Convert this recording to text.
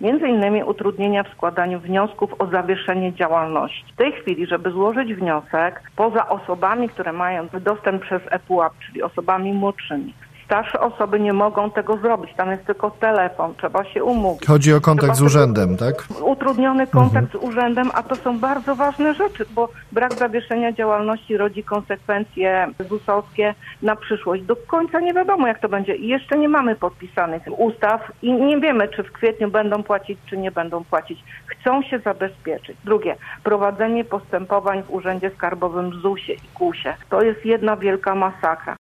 między innymi utrudnienia w składaniu wniosków o zawieszenie działalności. W tej chwili, żeby złożyć wniosek, poza osobami, które mają dostęp przez ePUAP, czyli osobami młodszymi, starsze osoby nie mogą tego zrobić. Tam jest tylko telefon, trzeba się umówić. Chodzi o kontakt z urzędem, tak? Utrudniony kontakt z urzędem, a to są bardzo ważne rzeczy, bo brak zawieszenia działalności rodzi konsekwencje ZUS-owskie na przyszłość. Do końca nie wiadomo, jak to będzie. I jeszcze nie mamy podpisanych ustaw i nie wiemy, czy w kwietniu będą płacić, czy nie będą płacić. Chcą się zabezpieczyć. Drugie, prowadzenie postępowań w Urzędzie Skarbowym, ZUS-ie i KUS-ie. To jest jedna wielka masakra.